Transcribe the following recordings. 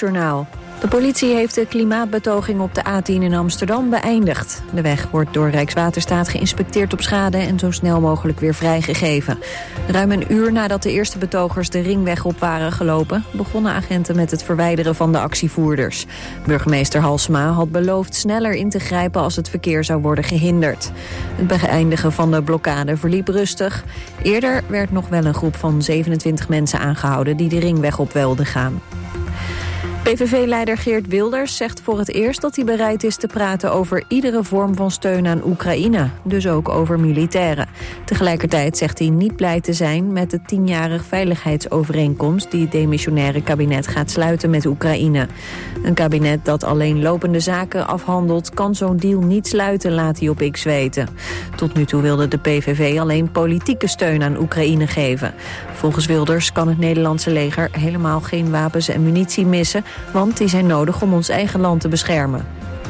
NOS-journaal. De politie heeft de klimaatbetoging op de A10 in Amsterdam beëindigd. De weg wordt door Rijkswaterstaat geïnspecteerd op schade en zo snel mogelijk weer vrijgegeven. Ruim een uur nadat de eerste betogers de ringweg op waren gelopen, begonnen agenten met het verwijderen van de actievoerders. Burgemeester Halsema had beloofd sneller in te grijpen als het verkeer zou worden gehinderd. Het beëindigen van de blokkade verliep rustig. Eerder werd nog wel een groep van 27 mensen aangehouden die de ringweg op wilden gaan. PVV-leider Geert Wilders zegt voor het eerst dat hij bereid is te praten over iedere vorm van steun aan Oekraïne, dus ook over militairen. Tegelijkertijd zegt hij niet blij te zijn met de 10-jarige veiligheidsovereenkomst die het demissionaire kabinet gaat sluiten met Oekraïne. Een kabinet dat alleen lopende zaken afhandelt kan zo'n deal niet sluiten, laat hij op X weten. Tot nu toe wilde de PVV alleen politieke steun aan Oekraïne geven. Volgens Wilders kan het Nederlandse leger helemaal geen wapens en munitie missen, want die zijn nodig om ons eigen land te beschermen.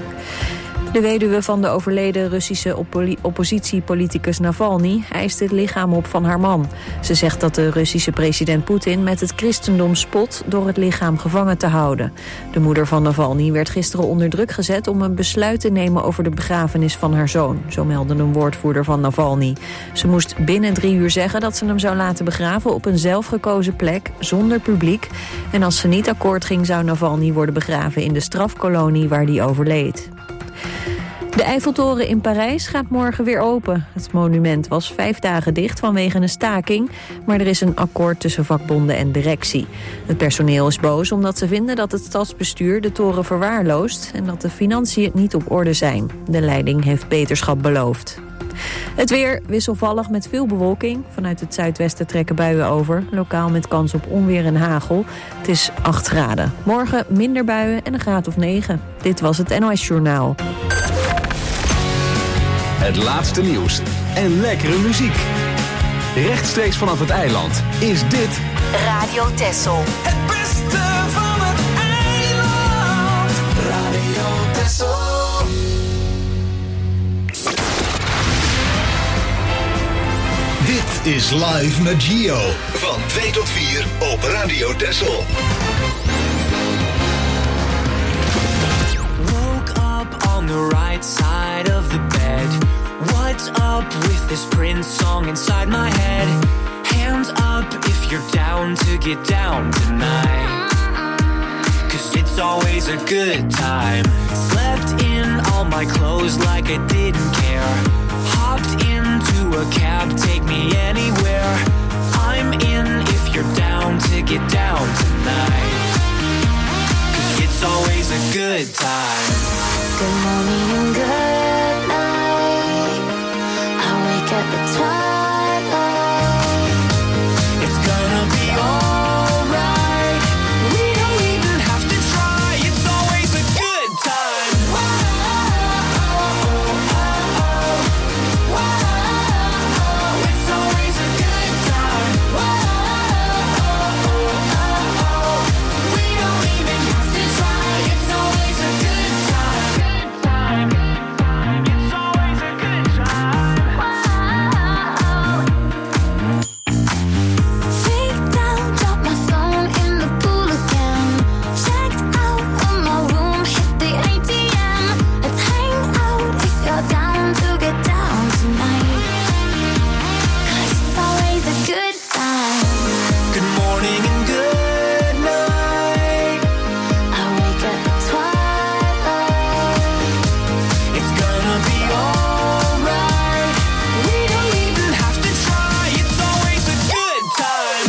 De weduwe van de overleden Russische oppositiepoliticus Navalny eist het lichaam op van haar man. Ze zegt dat de Russische president Poetin met het christendom spot door het lichaam gevangen te houden. De moeder van Navalny werd gisteren onder druk gezet om een besluit te nemen over de begrafenis van haar zoon, zo meldde een woordvoerder van Navalny. Ze moest binnen 3 uur zeggen dat ze hem zou laten begraven op een zelfgekozen plek, zonder publiek. En als ze niet akkoord ging, zou Navalny worden begraven in de strafkolonie waar hij overleed. De Eiffeltoren in Parijs gaat morgen weer open. Het monument was 5 dagen dicht vanwege een staking, maar er is een akkoord tussen vakbonden en directie. Het personeel is boos omdat ze vinden dat het stadsbestuur de toren verwaarloost en dat de financiën niet op orde zijn. De leiding heeft beterschap beloofd. Het weer wisselvallig met veel bewolking. Vanuit het zuidwesten trekken buien over. Lokaal met kans op onweer en hagel. Het is 8 graden. Morgen minder buien en een graad of 9. Dit was het NOS-journaal. Het laatste nieuws en lekkere muziek. Rechtstreeks vanaf het eiland is dit Radio Texel. Het beste van het eiland. Radio Texel. Dit is Live met Gio. Van 2 tot 4 op Radio Texel. Woke up on the right side of the bed. What's up with this Prince song inside my head? Hands up if you're down to get down tonight. 'Cause it's always a good time. Slept in all my clothes like I didn't care. Hopped into a cab, take me anywhere. I'm in if you're down to get down tonight. 'Cause it's always a good time. Good morning and good night. I wake up at twilight. It's gonna be alright. We don't even have to try. It's always a good time. It's always a good time. We don't even have to try. It's always a good time. It's always a good time. Freaked out, dropped my phone in the pool again. Checked out of my room, hit the ATM. Let's hang out if you're down to get down tonight. 'Cause it's always a good time. Good morning and good night. I wake up at twilight. It's gonna be alright. We don't even have to try. It's always a good time.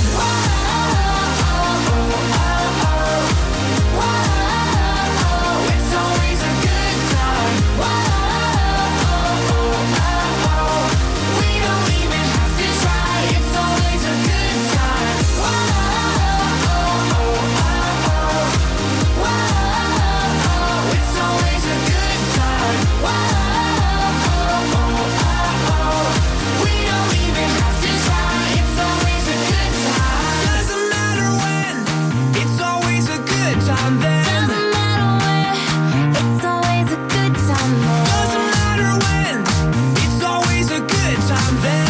It's always a good time. We don't even have to try. It's always a good time. It's always a good time. We don't even have to try. It's always a good time. Doesn't matter when. It's always a good time then. Doesn't matter where, it's always a good time there. Doesn't matter when. It's always a good time then.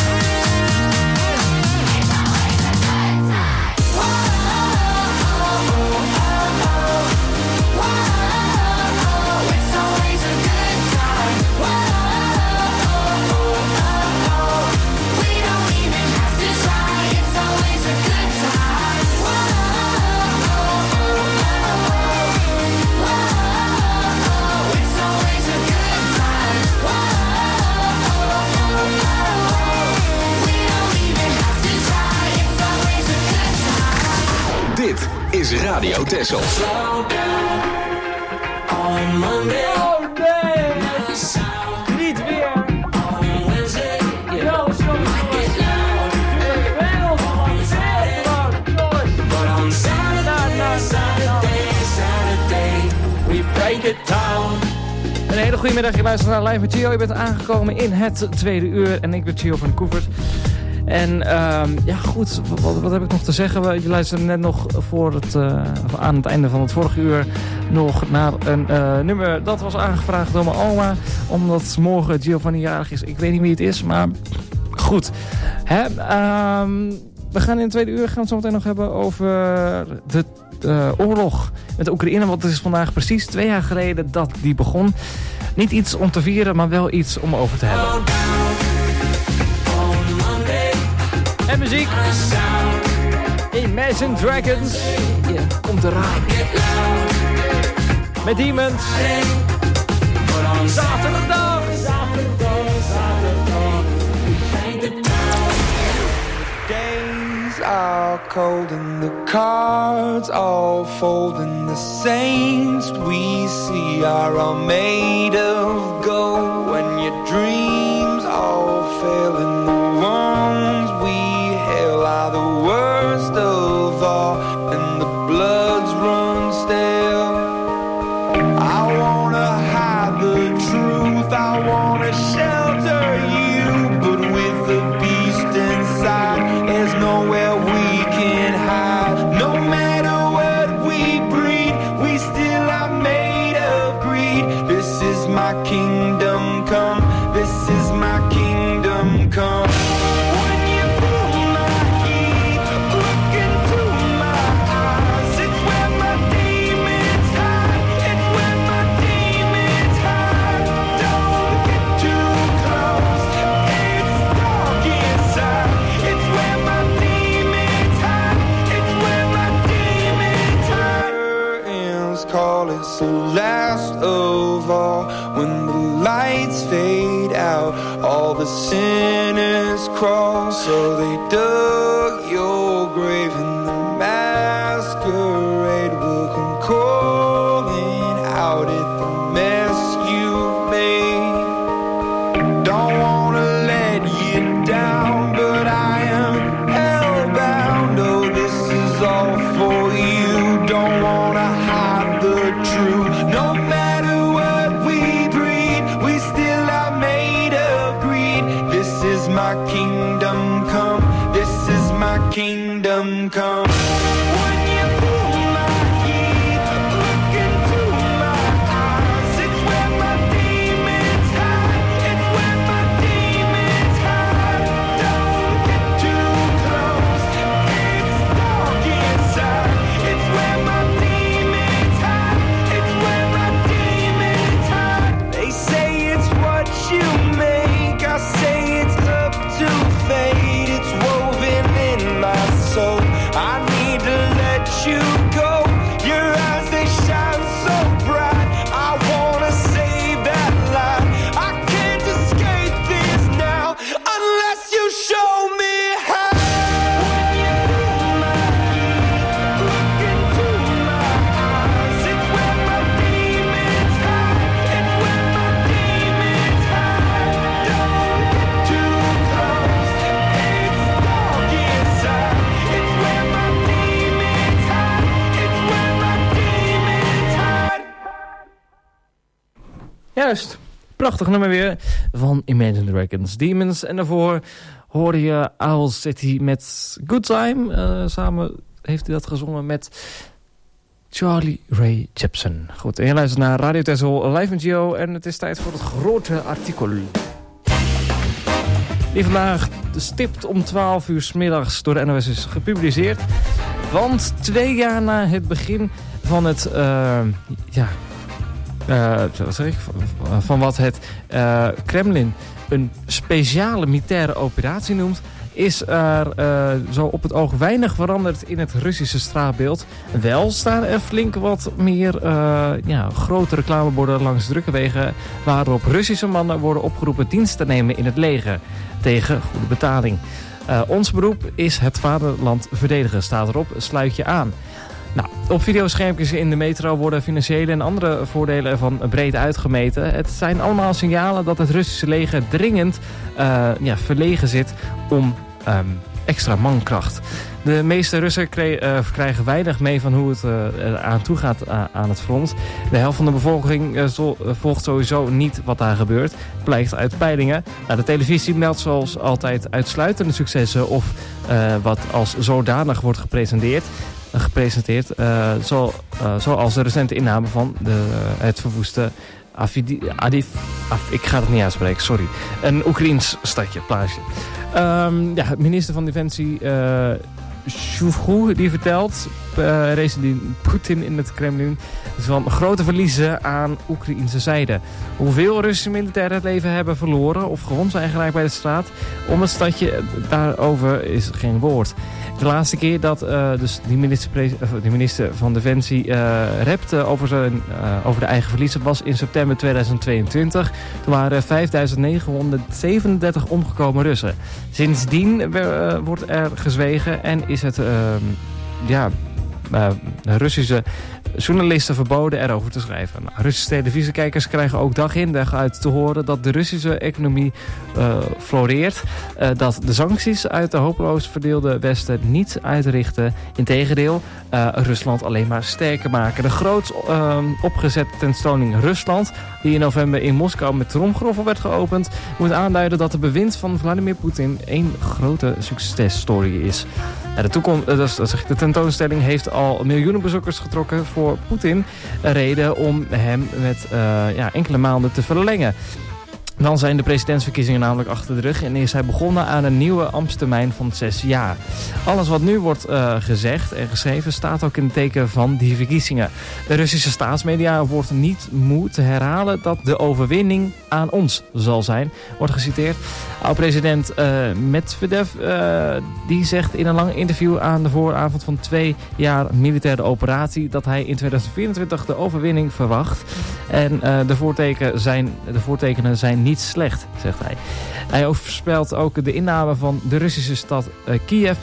Radio Texel. Slow down on Monday. Oh nee! Niet weer! On Wednesday. Yo, Get loud. But on Saturday, we break it down. Een hele goede middag, je luistert naar Live met Gio. Je bent aangekomen in het tweede uur en ik ben Gio van de Koevers. En ja goed, wat heb ik nog te zeggen? Je luisterde net nog aan het einde van het vorige uur nog naar een nummer dat was aangevraagd door mijn oma. Omdat morgen Giovanni jarig is. Ik weet niet wie het is, maar goed. Hè? We gaan in het tweede uur gaan we het zo meteen nog hebben over de oorlog met Oekraïne. Want het is vandaag precies 2 jaar geleden dat die begon. Niet iets om te vieren, maar wel iets om over te hebben. En muziek. Imagine Dragons. Komt eraan. Met Demons. Zaterdag. Days are cold and the cards all fold and the saints we see are all made of gold. When your dreams all fail and the ones we hail are the worst of all and the bloods run stale. I wanna hide the truth, I wanna shelter you, but with the beast inside, there's nowhere we can hide. No matter what we breed, we still are made of greed. This is my kingdom come, this is my kingdom come. When you feel my heat, look into my eyes. It's where my demons hide, it's where my demons hide. Don't get too close, it's dark inside. It's where my demons hide, it's where my demons hide. Curtains call, it's the last of all. When the lights fade out, all the sinners crawl. So they dug your grave and the masquerade will come calling out at the mess you've made. Don't wanna let you down, but I am hellbound. Oh, this is all for you. Don't wanna hide the truth. No matter what we breed, we still are made of greed. This is my kingdom come, this is my kingdom come. When you feel my heat, look into my eyes. It's where my demons hide, it's where my demons hide. Don't get too close, it's dark inside. It's where my demons hide, it's where my demons hide. They say it's what you make, I say it's up to fate. It's woven in my soul, I need to let you go. Your eyes, they shine so bright, I wanna save that light. I can't escape this now, unless you show me how. When you feel my heat, look into my eyes. It's where my demons hide, it's where my demons hide. Don't get too close, it's dark inside. It's where my demons hide, it's where my demons hide. Juist, prachtig nummer weer van Imagine Dragons, Demons. En daarvoor hoorde je Owl City met Good Time. Samen heeft hij dat gezongen met Charlie Ray Jepsen. Goed, en je luistert naar Radio Texel Live met Gio. En het is tijd voor het grote artikel. Die vandaag stipt om 12 uur 's middags door de NOS is gepubliceerd. Want 2 jaar na het begin van het... wat zeg ik? Van wat het Kremlin een speciale militaire operatie noemt, is er zo op het oog weinig veranderd in het Russische straatbeeld. Wel staan er flink wat meer grote reclameborden langs drukke wegen, waarop Russische mannen worden opgeroepen dienst te nemen in het leger tegen goede betaling. Ons beroep is het vaderland verdedigen, staat erop, sluit je aan. Nou, op videoschermpjes in de metro worden financiële en andere voordelen ervan breed uitgemeten. Het zijn allemaal signalen dat het Russische leger dringend verlegen zit om extra mankracht. De meeste Russen krijgen weinig mee van hoe het eraan toe gaat aan het front. De helft van de bevolking volgt sowieso niet wat daar gebeurt. Blijkt uit peilingen. Nou, de televisie meldt zoals altijd uitsluitende successen of wat als zodanig wordt gepresenteerd. Zoals de recente inname van het verwoeste ik ga het niet uitspreken, sorry. Een Oekraïens stadje, plaatsje. Minister van Defensie Shoigu die vertelt, president Poetin in het Kremlin, van grote verliezen aan Oekraïnse zijde. Hoeveel Russische militairen het leven hebben verloren of gewond zijn geraakt bij de straat om het stadje, daarover is geen woord. De laatste keer dat dus die minister van Defensie repte over de eigen verliezen was in september 2022. Toen waren 5.937 omgekomen Russen. Sindsdien wordt er gezwegen en is het Russische journalisten verboden erover te schrijven. Nou, Russische televisiekijkers krijgen ook dag in dag uit te horen dat de Russische economie floreert. Dat de sancties uit de hopeloos verdeelde Westen niets uitrichten. Integendeel, Rusland alleen maar sterker maken. De groots opgezette tentoonstelling Rusland, die in november in Moskou met tromgeroffel werd geopend, moet aanduiden dat de bewind van Vladimir Poetin één grote successtory is. De tentoonstelling heeft al miljoenen bezoekers getrokken. Voor Poetin een reden om hem met enkele maanden te verlengen. Dan zijn de presidentsverkiezingen namelijk achter de rug en is hij begonnen aan een nieuwe ambtstermijn van 6 jaar. Alles wat nu wordt gezegd en geschreven staat ook in het teken van die verkiezingen. De Russische staatsmedia wordt niet moe te herhalen dat de overwinning aan ons zal zijn, wordt geciteerd. Oud-president Medvedev die zegt in een lang interview aan de vooravond van 2 jaar militaire operatie dat hij in 2024 de overwinning verwacht. En de voortekenen zijn niet slecht, zegt hij. Hij voorspelt ook de inname van de Russische stad Kiev.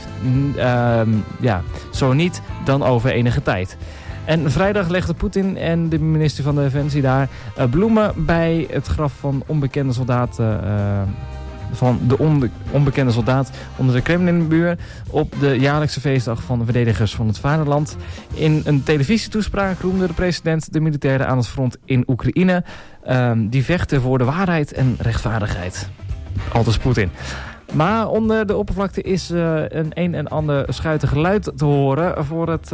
Zo niet, dan over enige tijd. En vrijdag legden Poetin en de minister van Defensie daar bloemen bij het graf van onbekende soldaten. Van de onbekende soldaat onder de Kremlinmuur op de jaarlijkse feestdag van de verdedigers van het vaderland. In een televisietoespraak roemde de president de militairen aan het front in Oekraïne. Die vechten voor de waarheid en rechtvaardigheid. Aldus Poetin. Maar onder de oppervlakte is een en ander schuiter geluid te horen voor het...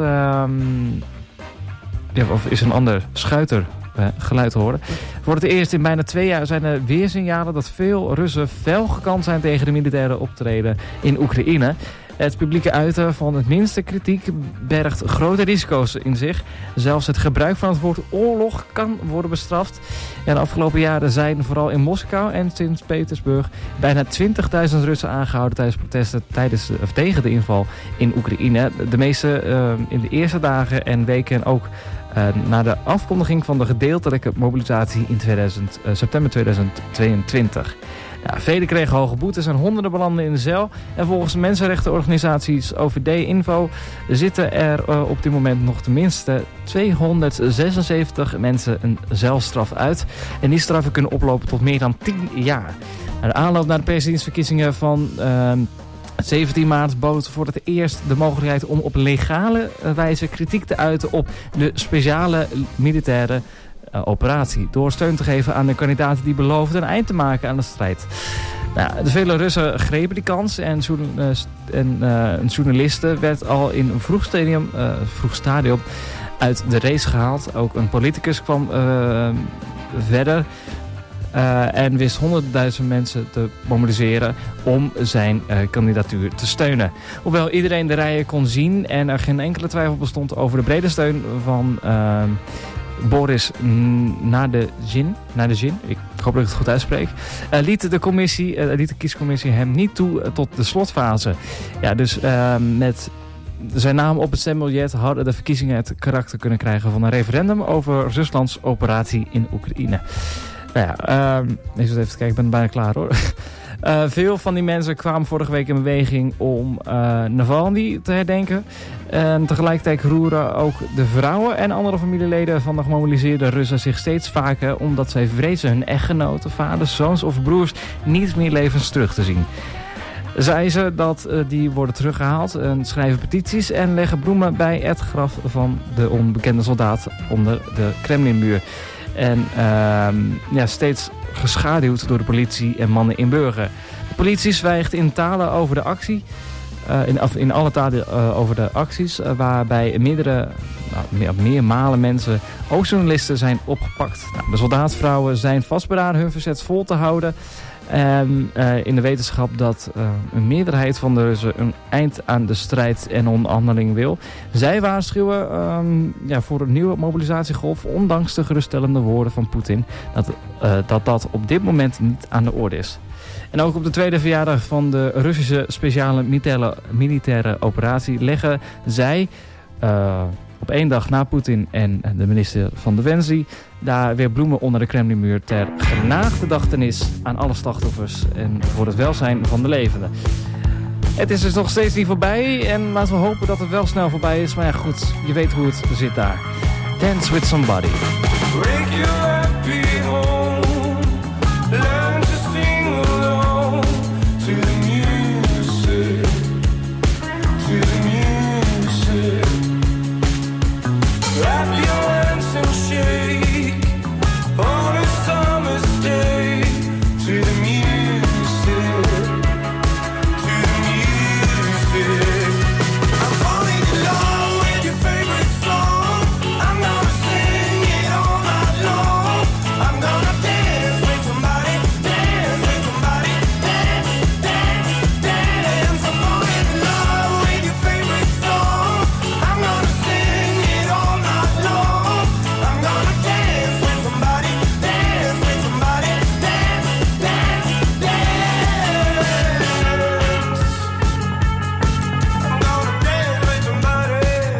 of is een ander schuiter geluid te horen. Voor het eerst in bijna 2 jaar zijn er weer signalen dat veel Russen fel gekant zijn tegen de militaire optreden in Oekraïne. Het publieke uiten van het minste kritiek bergt grote risico's in zich. Zelfs het gebruik van het woord oorlog kan worden bestraft. Ja, de afgelopen jaren zijn vooral in Moskou en Sint-Petersburg bijna 20.000 Russen aangehouden tijdens protesten tegen de inval in Oekraïne. De meeste in de eerste dagen en weken ook na de afkondiging van de gedeeltelijke mobilisatie in september 2022. Ja, velen kregen hoge boetes en honderden belanden in de cel. En volgens mensenrechtenorganisaties OVD-Info zitten er op dit moment nog tenminste 276 mensen een celstraf uit. En die straffen kunnen oplopen tot meer dan 10 jaar. De aanloop naar de presidentsverkiezingen van 17 maart bood voor het eerst de mogelijkheid om op legale wijze kritiek te uiten op de speciale militaire operatie. Door steun te geven aan de kandidaten die beloofden een eind te maken aan de strijd. Nou, de vele Russen grepen die kans en een journaliste werd al in een vroeg stadium uit de race gehaald. Ook een politicus kwam verder en wist 100.000 mensen te mobiliseren om zijn kandidatuur te steunen. Hoewel iedereen de rijen kon zien en er geen enkele twijfel bestond over de brede steun van Boris Nadezhin, ik hoop dat ik het goed uitspreek, liet de kiescommissie hem niet toe tot de slotfase. Ja, dus met zijn naam op het stembiljet hadden de verkiezingen het karakter kunnen krijgen van een referendum over Ruslands operatie in Oekraïne. Nou ja, even kijken, ik ben bijna klaar hoor. Veel van die mensen kwamen vorige week in beweging om Navalny te herdenken. En tegelijkertijd roeren ook de vrouwen en andere familieleden van de gemobiliseerde Russen zich steeds vaker, omdat zij vrezen hun echtgenoten, vaders, zoons of broers niet meer levens terug te zien. Zij ze dat die worden teruggehaald en schrijven petities en leggen bloemen bij het graf van de onbekende soldaat onder de Kremlinmuur. En steeds geschaduwd door de politie en mannen in burger. De politie zwijgt in talen over de actie. In alle talen over de acties, waarbij meermalen mensen, ook journalisten, zijn opgepakt. De soldaatvrouwen zijn vastberaden hun verzet vol te houden. In de wetenschap dat een meerderheid van de Russen een eind aan de strijd en onderhandeling wil. Zij waarschuwen voor een nieuwe mobilisatiegolf, ondanks de geruststellende woorden van Poetin, dat op dit moment niet aan de orde is. En ook op de tweede verjaardag van de Russische speciale militaire operatie leggen zij op 1 dag na Poetin en de minister van Defensie daar weer bloemen onder de Kremlinmuur ter genaagdedachtenis aan alle slachtoffers en voor het welzijn van de levenden. Het is dus nog steeds niet voorbij en laten we hopen dat het wel snel voorbij is. Maar ja, goed, je weet hoe het zit daar. Dance with somebody. Break your happy home. Learn to sing along to the music. To the music. Wrap your hands and shake on a summer's day to the music. To the music. I'm falling in love with your favorite song. I'm gonna sing it all night long. I'm gonna dance with somebody, dance with somebody, dance, dance, dance. I'm falling in love with your favorite song. I'm gonna sing it all night long. I'm gonna dance with somebody, dance with somebody, dance, dance, dance. I'm gonna dance with somebody.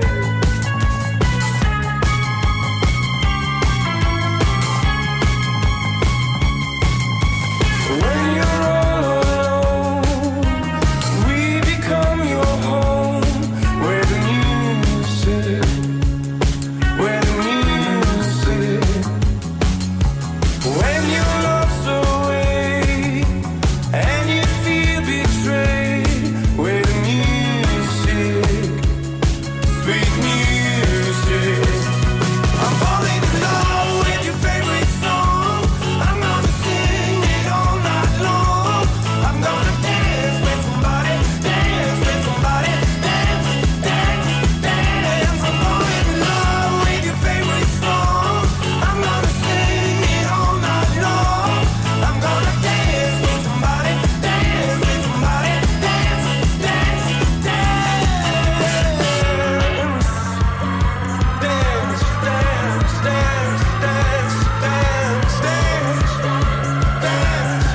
When you're all alone, we become your home. Where the music, where the music. When your love's away and you feel betrayed, where the music, sweet music. I'm falling in love with your favorite song. I'm gonna sing it all night long. I'm gonna dance with somebody, dance with somebody, dance, dance, dance. I'm falling in love with your favorite song. I'm gonna sing it all night long. I'm gonna dance with somebody, dance with somebody, dance, dance, dance. Dance, dance, dance, dance, dance, dance, dance,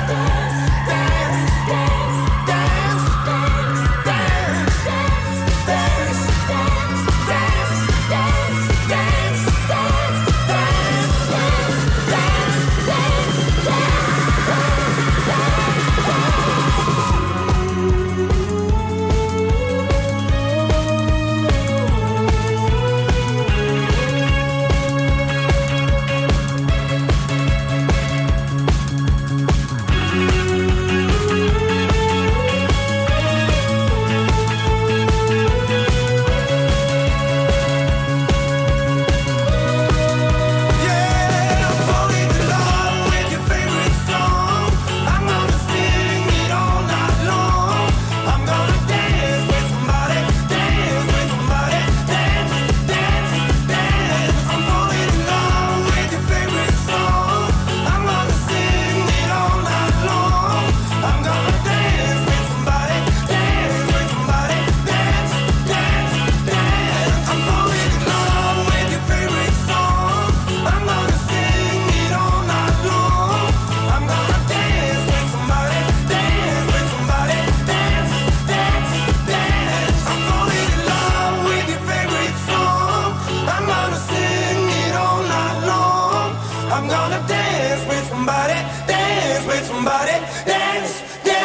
yeah, I'm falling in love with your favorite song. I'm gonna sing it all night long. I'm gonna dance with somebody, dance with somebody, dance, dance, dance. I'm falling in love with your favorite song. I'm gonna sing it all night long. I'm gonna dance with somebody, dance with somebody, dance, dance, dance. I'm falling in love with your favorite song. I'm gonna sing it all night long. I'm gonna dance with somebody, dance with somebody, dance, dance, dance. I'm falling in love with your favorite song. I'm gonna sing it all night long. I'm gonna dance with somebody, dance with somebody, dance, dance.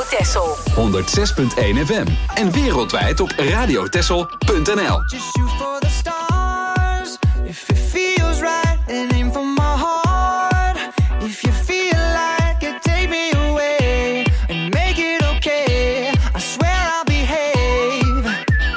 Texel. 106.1 FM. En wereldwijd op radiotexel.nl. Just shoot for the stars. If it feels right, and aim for my heart. If you feel like it, take me away and make it okay. I swear I'll behave.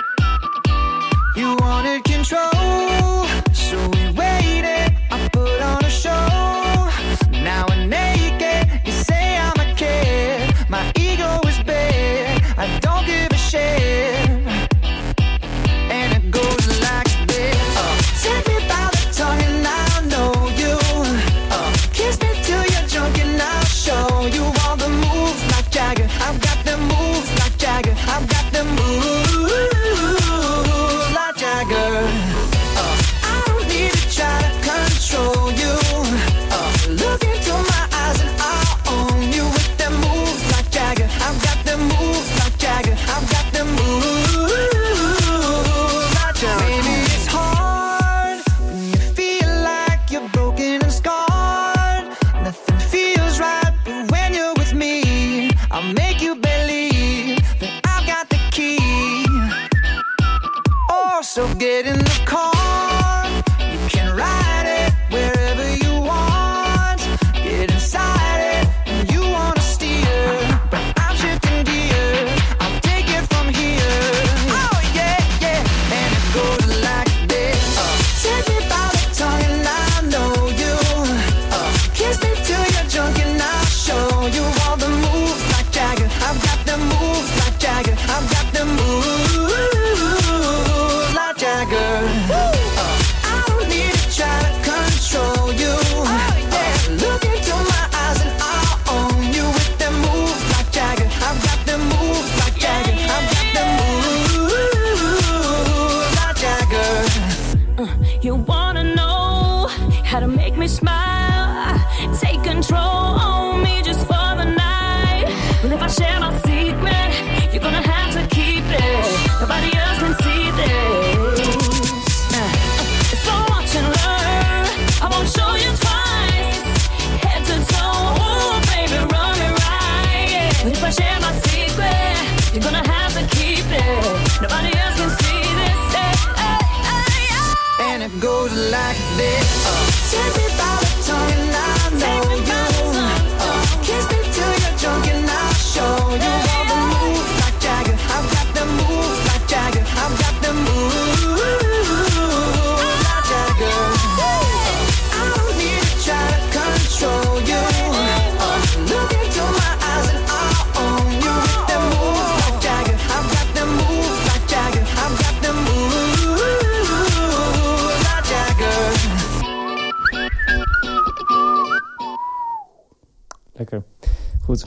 You wanted control, so we waited. I put on a show. Now we're naked. You say I'm a kid. My ego is big. I don't give a shit. And it goes like this. Take me by the tongue and I'll know you. Kiss me till you're drunk and I'll show you all the moves like Jagger. I've got the moves like Jagger. I've got the moves like Jagger. I don't need to try to control you. Look into my eyes and I'll own you with the moves like Jagger. I've got the moves like Jagger. I've got the moves like Jagger. Maybe it's hard when you feel like you're broken and scarred. Nothing feels right, but when you're with me, I'll make you believe that I've got the key. Oh, so get in the car. You can ride it wherever you want. Get inside it and you wanna steer, but I'm shifting gears. I'll take it from here. Oh yeah, yeah, and it goes like this. Take me by the tongue and I know you. Kiss me till you're drunk and I'll show you all the moves like Jagger. I've got the moves like Jagger. I've got the moves like Jagger. I don't need to try to control you. Look into my eyes and I'll own you with the moves like Jagger. I've got the moves like Jagger. I've got the moves like Jagger. You wanna know how to make me smile? Take control on me just for the night. Well, if I share my secret, you're gonna have to keep it. Nobody else can see this. So watch and learn. I won't show you twice. Head to toe, ooh, baby, run me right. But if I share my secret, you're gonna have to keep it. Nobody else can see this. And it goes like this. Take me by the tongue and I know you. Kiss me till you're drunk and I'll show you all the moves like Jagger. I've got the moves like Jagger. I've got the moves like Jagger. I don't need to try to control you. Look into my eyes and I'll own you with the moves like Jagger. I've got the moves like Jagger. I've got the moves like Jagger. Lekker. Goed.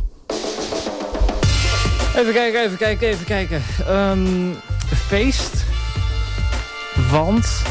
Even kijken. Feest. Want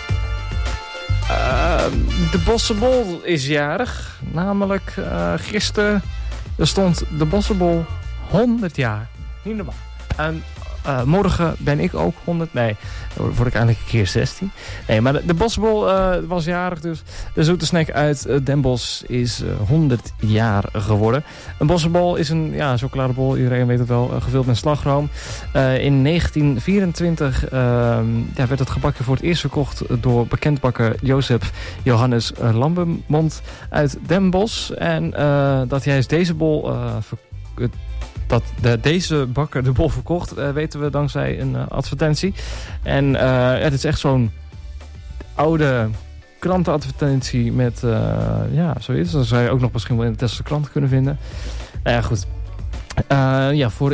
de Bossenbol is jarig. Namelijk gisteren stond de Bossenbol 100 jaar. Niet normaal. En morgen ben ik ook 100. Nee, dan word ik eigenlijk een keer 16. Nee, maar de Bossenbol was jarig dus. De zoete snack uit Den Bosch is 100 jaar geworden. Een Bossenbol is een chocoladebol, iedereen weet het wel, gevuld met slagroom. In 1924 werd het gebakje voor het eerst verkocht door bekendbakker Jozef Johannes Lambemont uit Den Bosch. En dat juist deze bol dat deze bakker de bol verkocht, weten we dankzij een advertentie. En het is echt zo'n oude krantenadvertentie met, zoiets. Dat zou je ook nog misschien wel in de Tesselse krant kunnen vinden. Nou ja, goed. Voor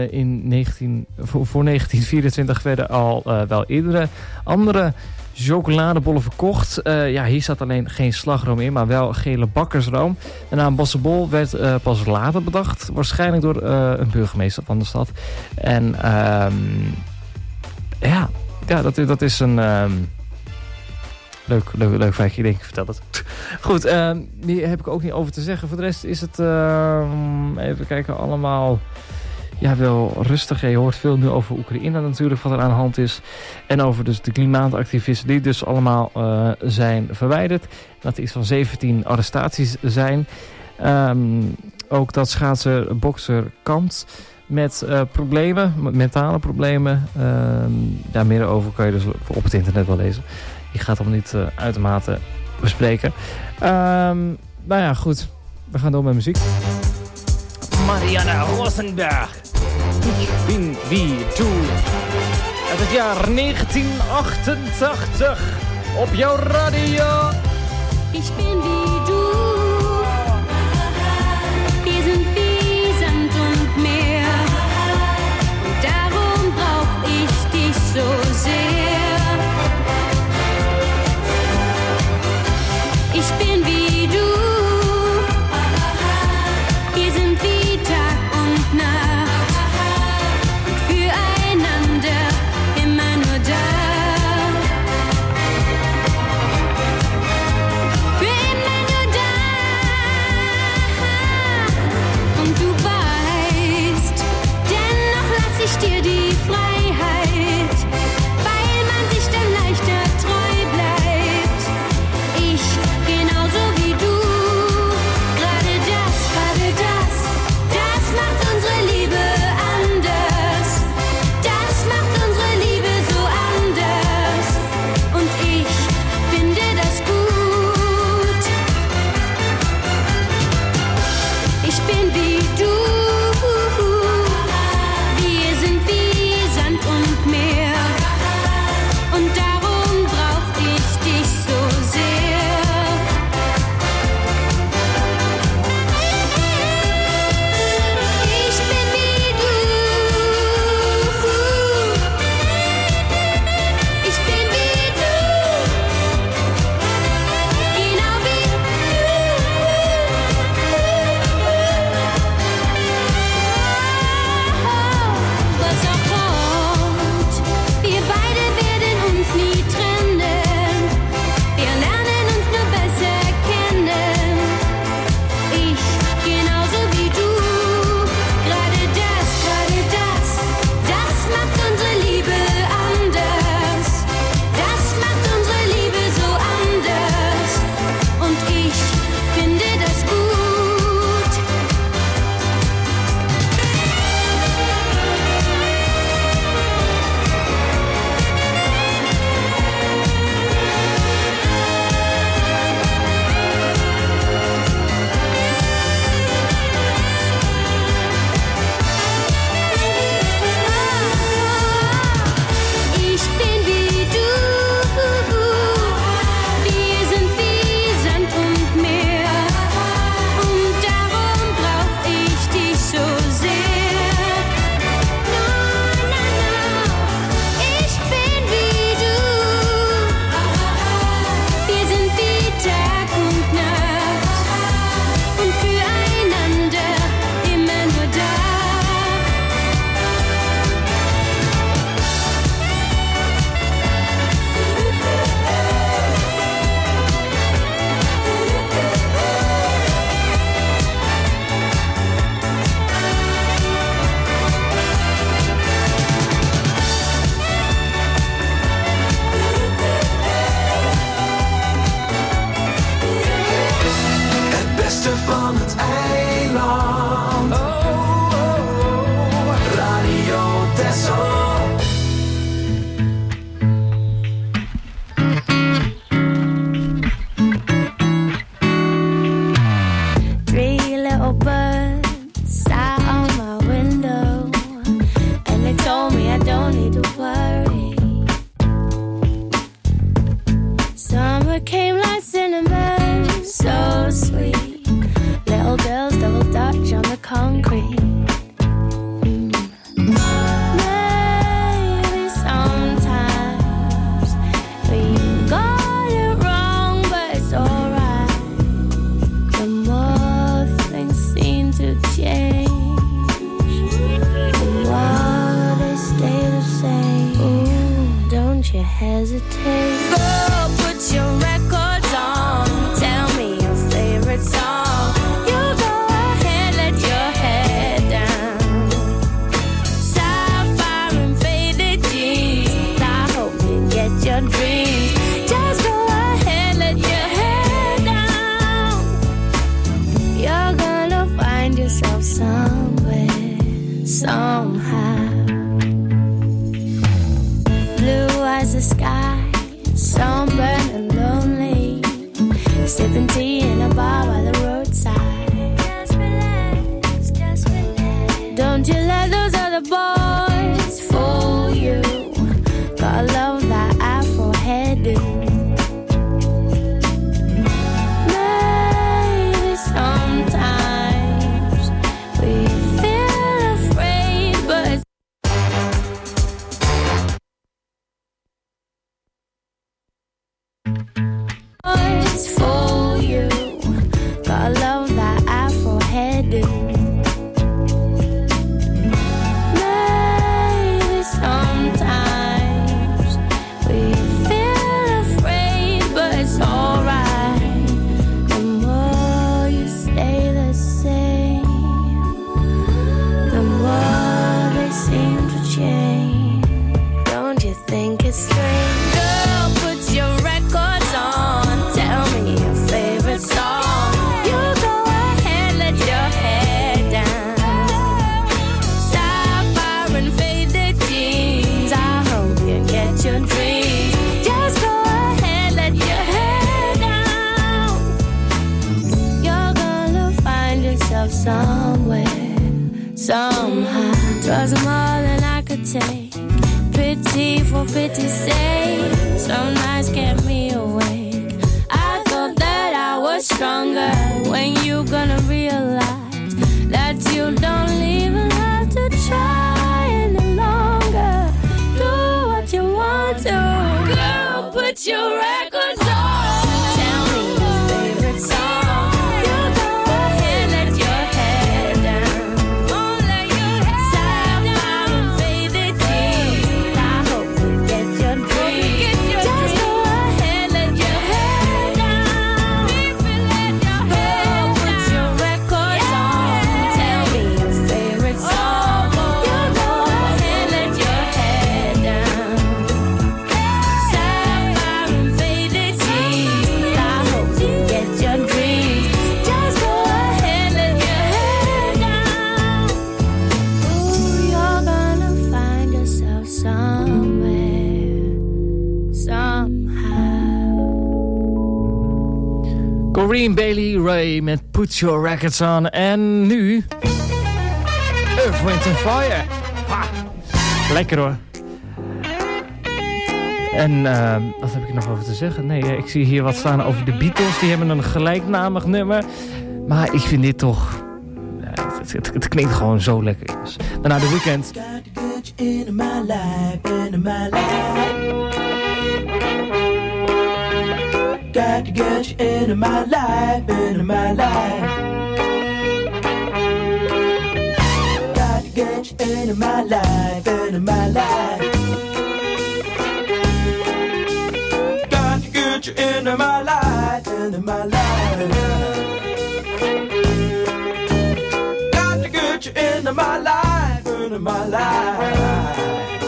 1924 werden al wel eerdere andere chocoladebollen verkocht. Hier zat alleen geen slagroom in, maar wel gele bakkersroom. De naam Bossenbol werd pas later bedacht. Waarschijnlijk door een burgemeester van de stad. En dat is een leuk feitje. Ik denk, ik vertel het. Goed, die heb ik ook niet over te zeggen. Voor de rest is het, even kijken, allemaal wel rustig. Je hoort veel nu over Oekraïne natuurlijk, wat er aan de hand is. En over dus de klimaatactivisten die dus allemaal zijn verwijderd. Dat er iets van 17 arrestaties zijn. Ook dat schaatser, bokser kampt met problemen, mentale problemen. Daar meer over kan je dus op het internet wel lezen. Ik ga het allemaal niet uitermate bespreken. Nou ja, goed. We gaan door met muziek. Marianne Rosenberg. Ik bin wie du. Uit het jaar 1988. Op jouw radio. Ich bin wie du. Wir sind wie Sand und Meer. Und darum brauch ich dich so sehr. Ich bin wie du. Wir sind wie Tag und Nacht. Und füreinander immer nur da. Ich dir die Freiheit, weil man sich dann leichter treu bleibt. Ich genauso wie du. Gerade das macht unsere Liebe anders. Das macht unsere Liebe so anders. Und ich finde das gut. Ich bin wie du. Und darum brauch ich dich so sehr. Ich bin wie du. Ich bin wie du. Genau wie du. Was auch kommt, wir beide werden uns nie trennen. Wir lernen uns nur besser kennen. Ich genauso wie du. Gerade das macht unsere Liebe anders. Das macht unsere Liebe so anders. Und ich finde das gut. Ich bin wie du. Wir sind wie Sand und Meer. Und darum brauch ich dich so sehr. No. Ich bin wie du. Wir sind wie Tag und Nacht. Und füreinander immer nur da. Het beste van het eiland. Radio Texel. Three little birds sat on my window, and they told me I don't need to worry. Summer came like cinnamon, so sweet. Little girls double dutch on the concrete. Maybe sometimes we got it wrong, but it's alright. The more things seem to change, the more they stay the same. Ooh, don't you hesitate. Go put your records on. Tell me your favorite song. You go ahead, let your head down. Sapphire and faded jeans. I hope you get your dreams. Just go ahead, let your head down. You're the sky, sunburned and lonely, sipping tea in a bar by the roadside. Just relax, just relax. Don't you let those other boys fool you. Gotta love that Afro hairdo. Maybe sometimes we feel afraid, but boys fool you. Gotta love that Afro hairdo. Maybe sometimes we feel afraid, but it's alright. The more you stay the same, the more they seem to change. Don't you think it's strange? Girl, put your records on. Tell me your favorite song. You go ahead, let your hair down. Sapphire and faded jeans. I hope you get your dreams. Just go ahead, let your hair down. You're gonna find yourself somewhere, somehow. 'Twas more than I could take. Pity for pity's sake. Some nights kept me awake. I thought that I was stronger. When you gonna realize that you don't even have to try any longer? Do what you want to. Girl, put your records on. Tell me your favorite song. You go ahead, let your hair down. Oh, let your hair Sapphire and faded jeans. I hope you get your dreams. Just go ahead, let your hair down. Girl, put your records on. Tell me your favorite song. You go ahead, let your hair down. Sapphire and faded jeans. I hope you get your dreams. Just go ahead, let your hair down. Ooh, you're gonna find yourself somewhere, somehow. Corinne Bailey Ray met Put Your Records On. En nu... Earth, Wind & Fire. Ha. Lekker hoor. En wat heb ik er nog over te zeggen? Nee, ik zie hier wat staan over de Beatles. Die hebben een gelijknamig nummer. Maar ik vind dit toch... Het klinkt gewoon zo lekker. Dus, daarna The Weeknd. In my life, in my life. Got to get you into my life, into my life. Got to get you into my life, into my life. Got to get you into my life, into my life. Got to get you into my life, into my life.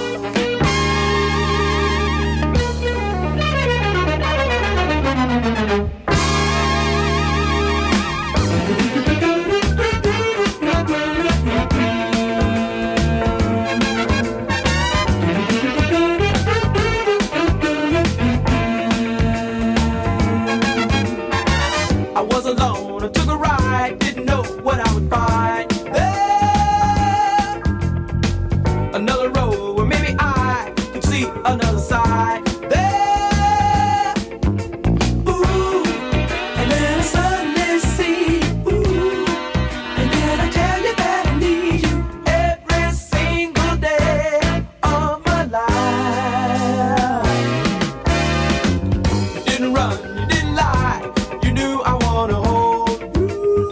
I was alone, I took a ride, didn't know what I would find. There, another road where maybe I could see another side. There, ooh, and then I suddenly see, ooh, and then I tell you that I need you every single day of my life. You didn't run, you didn't lie, you knew I wanna hold you.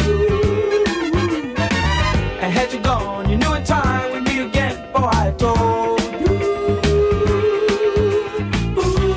And had you gone, you knew in time we'd meet again before I told you. Ooh.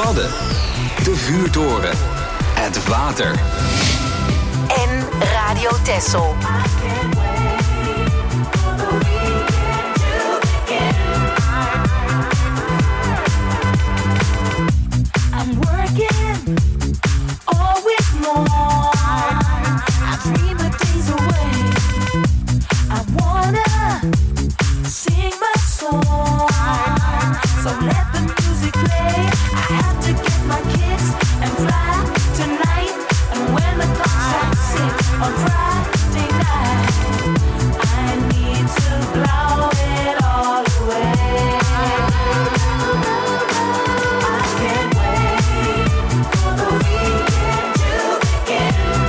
Wadden, de vuurtoren, het water. En Radio Texel. I'm working all week long. I dream of days away. I wanna sing my song. So let the music play. I have to get my kicks and fly tonight. And when the clock strikes 6 on Friday night, I need to blow it all away. I can't wait for the weekend to begin.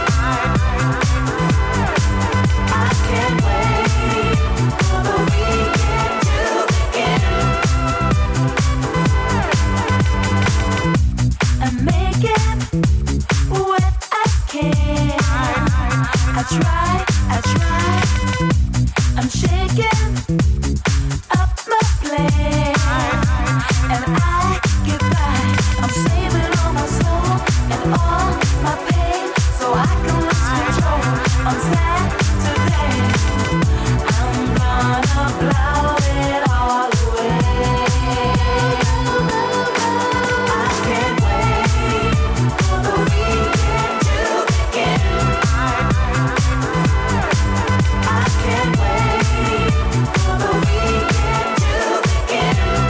I can't wait for the weekend to begin. I'm making what I can. I try. I'm shaking up my plan, and I get by. I'm saving all my soul and all my pain, so I can lose control on Saturday. I'm gonna blow it all away. I can't wait for the weekend to begin. I can't wait for the weekend to begin.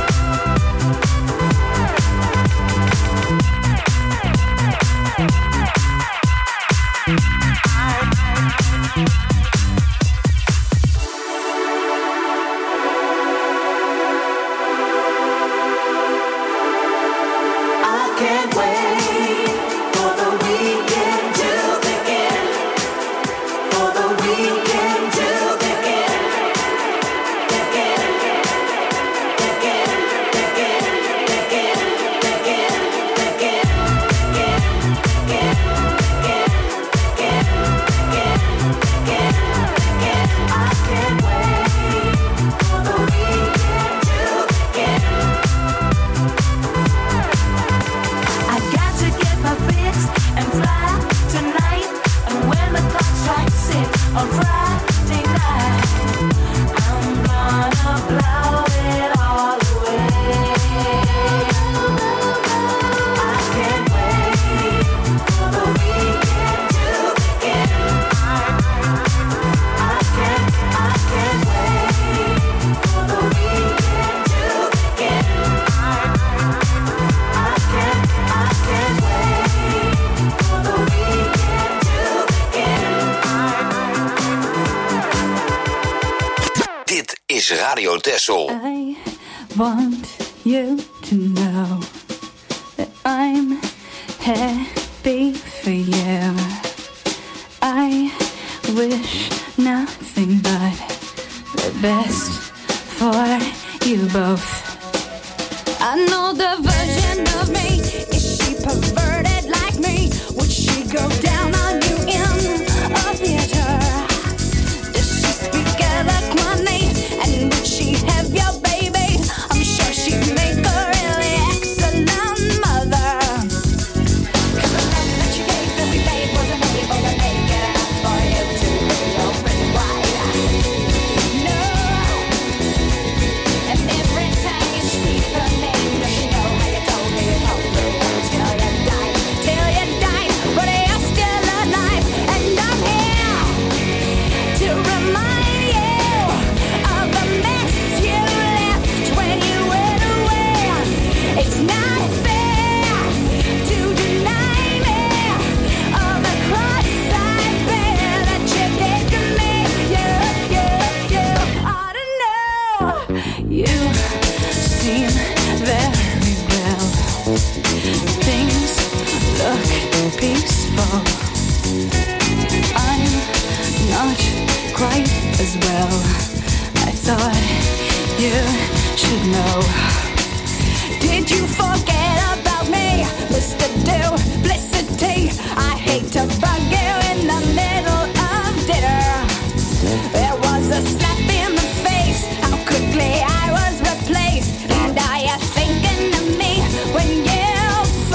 I can't wait for the weekend to begin. For the weekend to begin. I can't wait for the weekend to begin. I got to get my fix and fly tonight. And when the clock strikes 6 on Friday night, I'm gonna blow it all away. I can't wait for the weekend to begin. I can't wait for the weekend to begin. I can't wait for the weekend to begin. Dit is Radio Texel. I want you to know that I'm happy for you. I wish nothing but the best for you both. I know the version of me. Is she perverted like me? Would she go down on you in a theater? Does she speak eloquently? And would she have your baby? I'm sure she'd make a really excellent mother. 'Cause the love that you gave that we made wasn't able to make it enough for you to be open wide. No. And every time you speak her name, does she know how you told me you told the world till you died? Till you died, but you're still alive. And I'm here to remind you of the mess you left when you went away. It's not fair to deny me of the cross I bear that you did to me. You ought to know. You seem very well. Things look peaceful. I'm not quite as well. I thought you should know. Did you forget about me, Mr. Duplicity? I hate to bug you in the middle of dinner. There was a slap in the face, how quickly I was replaced. And are you thinking of me when you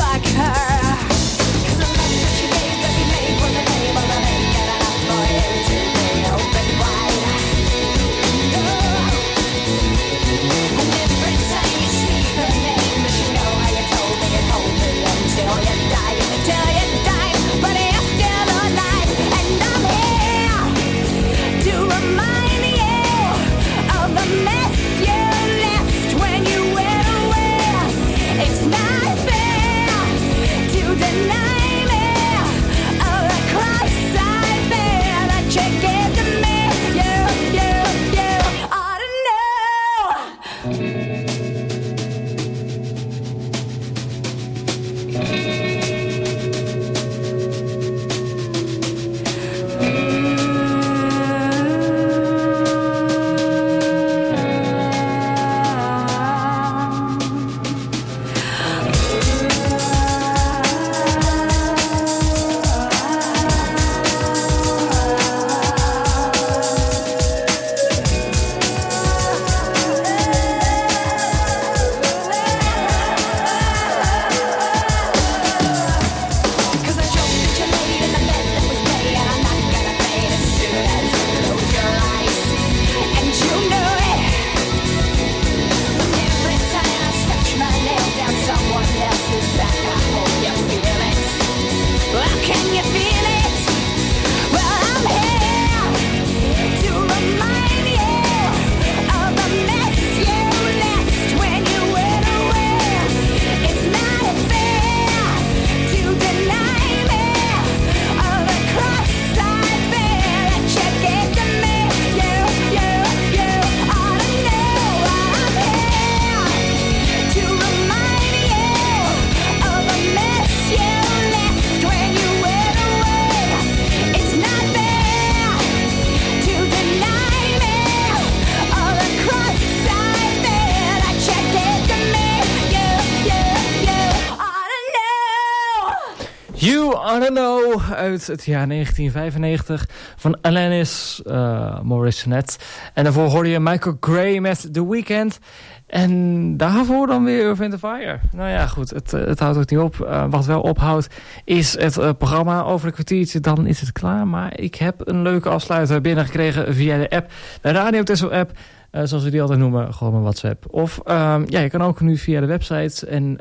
Wanna Know uit het jaar 1995 van Alanis Morissette. En daarvoor hoorde je Michael Gray met The Weeknd. En daarvoor dan weer Earth, Wind & Fire. Nou ja, goed, het houdt ook niet op. Wat wel ophoudt is het programma over een kwartiertje. Dan is het klaar. Maar ik heb een leuke afsluiter binnengekregen via de app. De Radio Tessel app. Zoals we die altijd noemen, gewoon mijn WhatsApp. Of je kan ook nu via de website en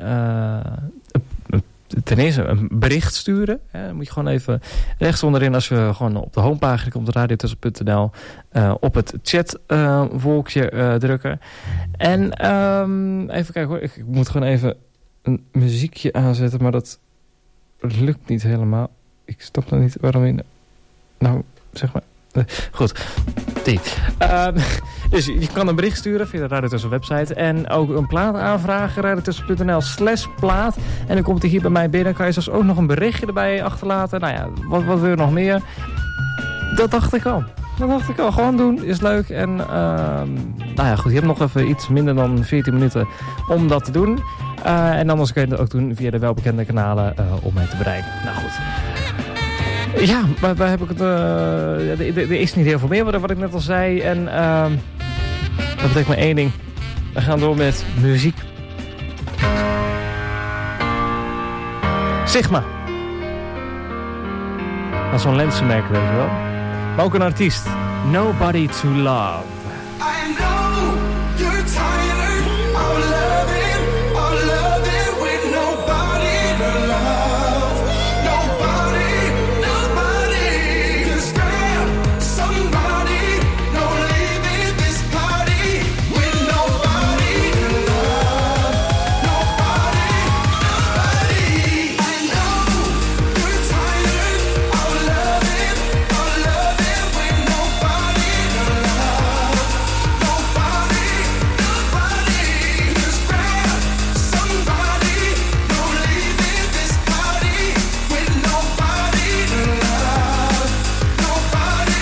ten eerste een bericht sturen. Dan moet je gewoon even rechts onderin, als je gewoon op de homepagina komt, radiotessel.nl, op het chatvolkje drukken. En even kijken hoor, ik moet gewoon even een muziekje aanzetten, maar dat lukt niet helemaal. Ik snap nog niet waarom je... Nou, zeg maar... Goed, die. Dus je kan een bericht sturen via de Radio Tessel website. En ook een plaat aanvragen. radiotessel.nl/plaat. En dan komt hij hier bij mij binnen. Kan je zelfs ook nog een berichtje erbij achterlaten. Nou ja, wat wil je nog meer? Dat dacht ik al. Gewoon doen, is leuk. En nou ja, goed. Je hebt nog even iets minder dan 14 minuten om dat te doen. En anders kun je het ook doen via de welbekende kanalen om mij te bereiken. Nou goed. Ja, maar waar heb ik het... er is niet heel veel meer wat ik net al zei. En dat betekent maar één ding. We gaan door met muziek. Sigma. Dat is zo'n lenzenmerk, weet je wel. Maar ook een artiest. Nobody to Love. I know you're tired of loving with nobody to love. Nobody, just grab somebody. No leaving this party with nobody to love. Nobody. I know you're tired of loving with nobody to love. Nobody, just grab somebody. No leaving this party with nobody to love. Nobody.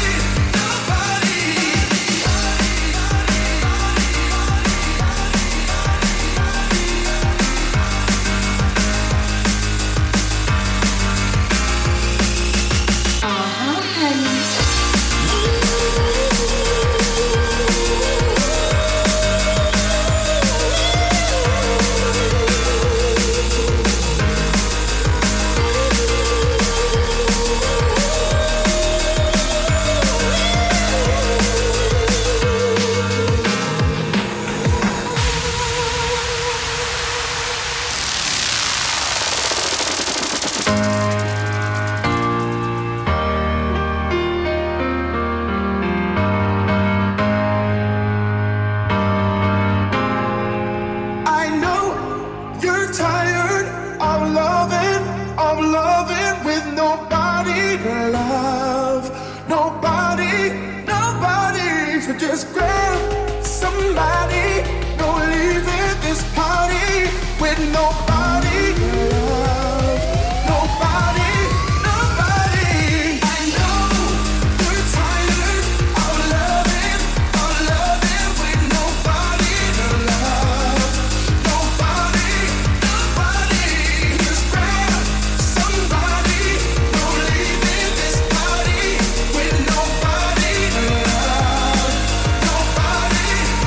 I know you're tired of loving with nobody to love. Nobody, so just grab somebody. No leaving this party with nobody to love. Nobody. I know you're tired of loving with nobody to love. Nobody, just grab somebody. No leaving this party with nobody to love. Nobody.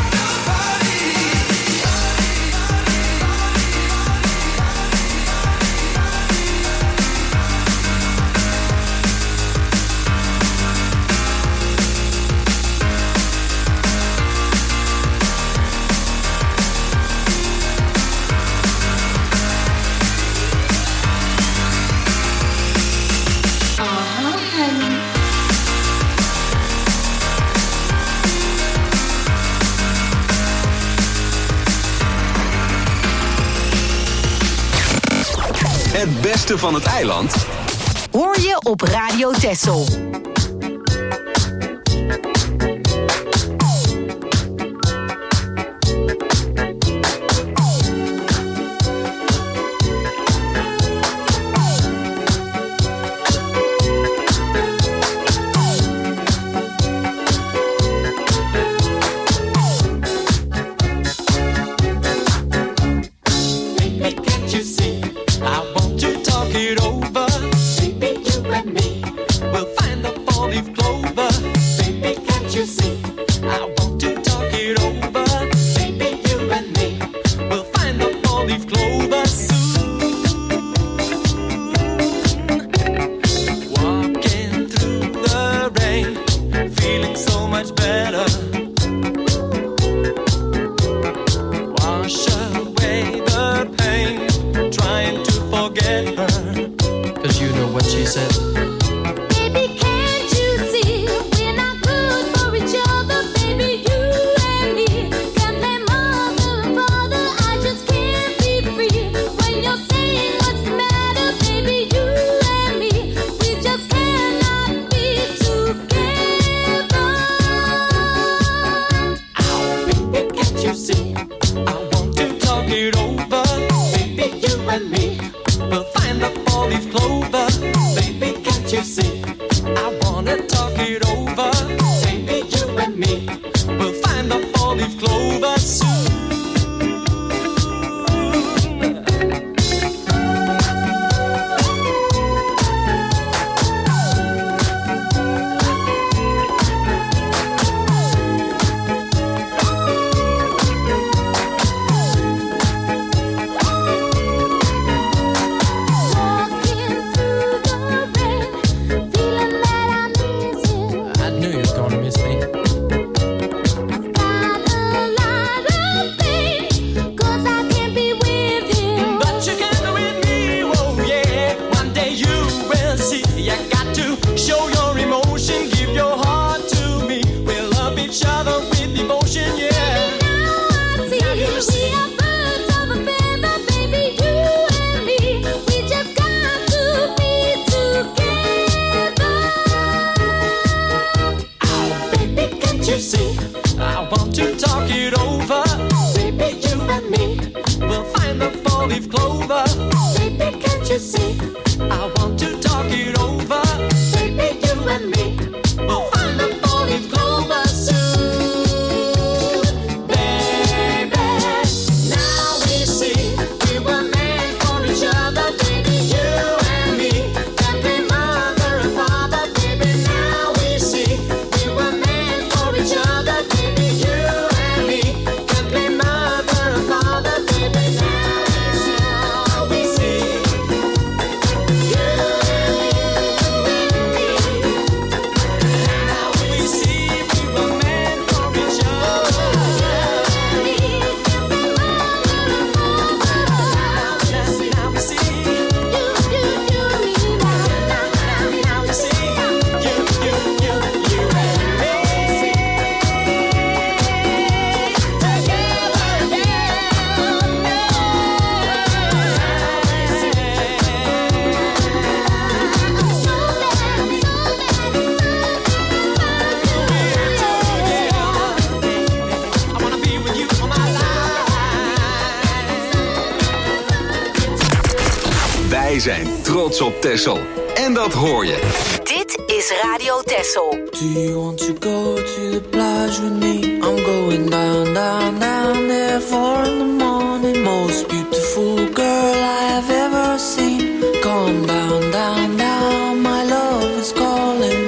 Het beste van het eiland Hoor je op Radio Tessel. Can't you see? I want to talk it over. I want to talk it over. Baby, you and me will find the four-leaf clover. Baby, can't you see? I want to talk it over. Baby, you and me will find the four-leaf clover soon. Baby, now we see we were meant for each other. Baby, you and me can be mother and father. Baby, now we see we were meant for each other. Baby, you and me can be mother and father. Baby, now we see you and me. Now we see we were meant for each other. Now we see you, Now we see you and me I wanna be with you for my life. Wij zijn trots op Texel. En dat hoor je. Dit is Radio Texel. Do you want to go to the plage with me? I'm going down, down, down there 4 in the morning. Most beautiful girl I have ever seen. Come down, down, down, my love is calling.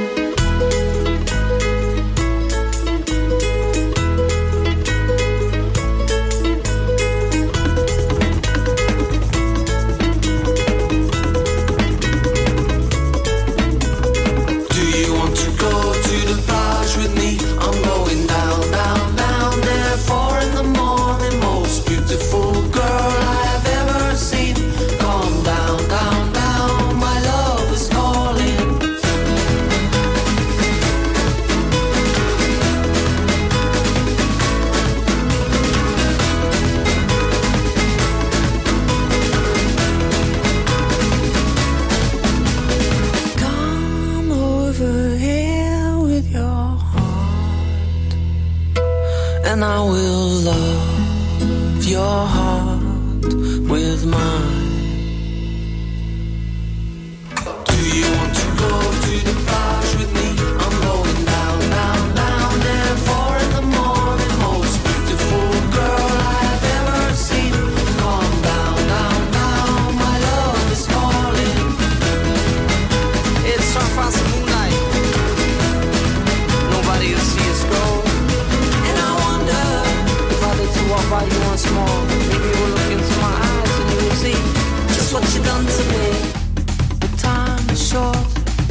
Do you want to go to the plage with me? I'm going down, down, down there 4 in the morning. Most beautiful girl I have ever seen. Come down, down, down, my love is calling. Come over here with your heart, and I will love your heart with mine. Do you want to go to the plage with me? I'm going down, down, down there 4 in the morning. Most beautiful girl I have ever seen. Come down, down, down, my love is calling. It's Surf Moonlight. Nobody will see us go. And I wonder if I did to walk by you once more. Maybe you will look into my eyes and you will see just what you done to me. The time is short,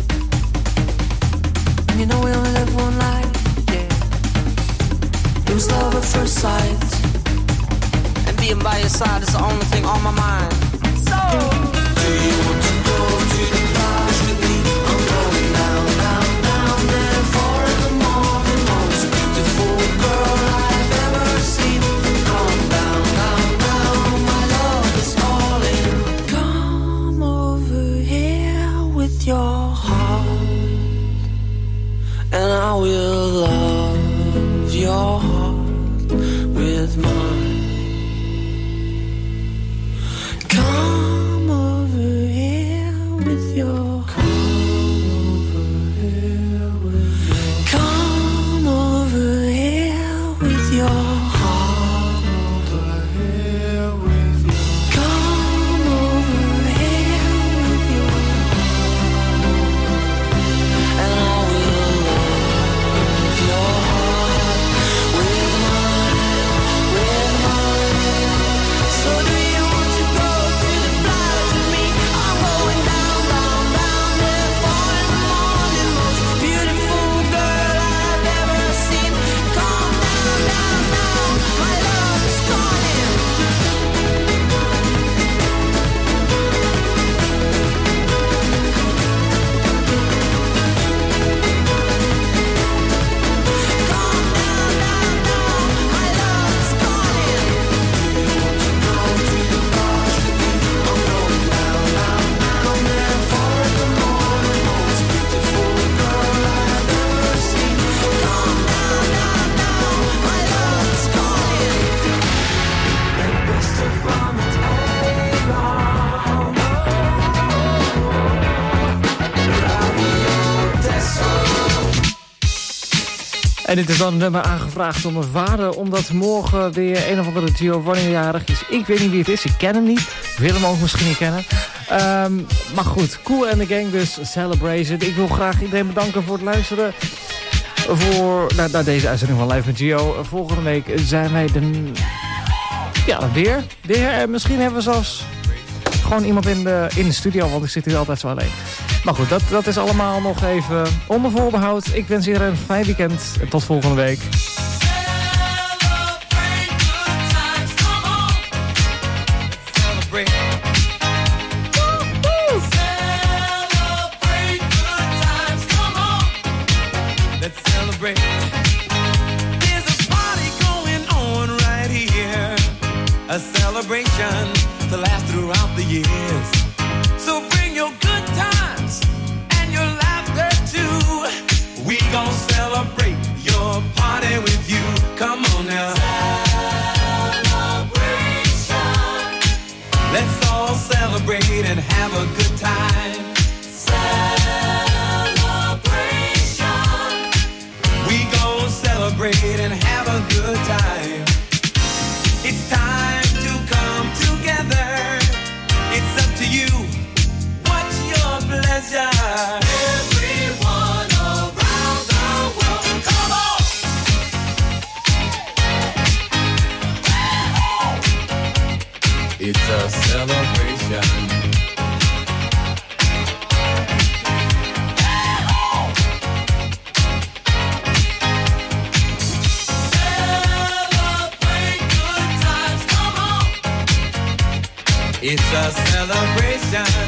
and you know we only live one life. Yeah, it was love at first sight, and being by your side is the only thing on my mind. So, do you want to go to the plage with me? I'm going down, down, down there 4 in the morning. Most beautiful girl I have ever seen. Come down, down, down, my love is calling. Come over here with your heart, and I will love your heart with mine. Come over here with your Come over here with your heart. Come over here with your and I will love your heart with mine, with En dit is dan een nummer aangevraagd door mijn vader, omdat morgen weer een of andere Giovanni jarig is. Ik weet niet wie het is, ik ken hem niet. Ik wil hem ook misschien niet kennen. Maar goed, Kool and the Gang dus, Celebration. Ik wil graag iedereen bedanken voor het luisteren naar deze uitzending van Live met Gio. Volgende week zijn wij weer. En misschien hebben we zelfs gewoon iemand in de studio, want ik zit hier altijd zo alleen. Maar goed, dat is allemaal nog even onder voorbehoud. Ik wens iedereen een fijn weekend en tot volgende week. A celebration to last throughout the years. So bring your good times and your laughter too. We gon' celebrate your party with you. Come on now. Celebration. Let's all celebrate and have a good time. Celebration. We gon' celebrate and have a good time. It's time to come together. It's up to you. What's your pleasure? Everyone around the world, come on! It's a celebration. It's a celebration.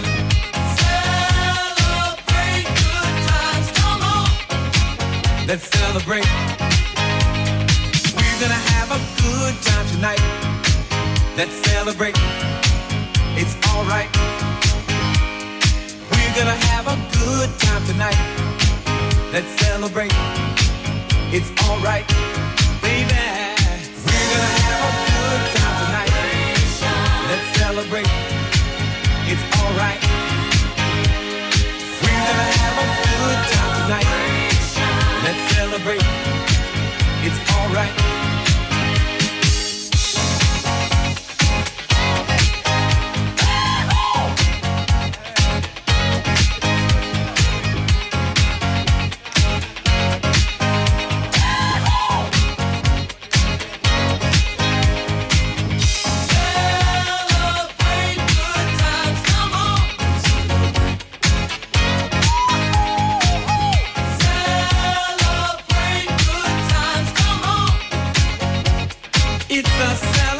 Celebrate good times, come on. Let's celebrate. We're gonna have a good time tonight. Let's celebrate. It's alright. We're gonna have a good time tonight. Let's celebrate. It's alright, baby. We're gonna have a good time tonight. Let's celebrate. It's alright. We're gonna have a good time tonight. Let's celebrate. It's alright. It's a celebration.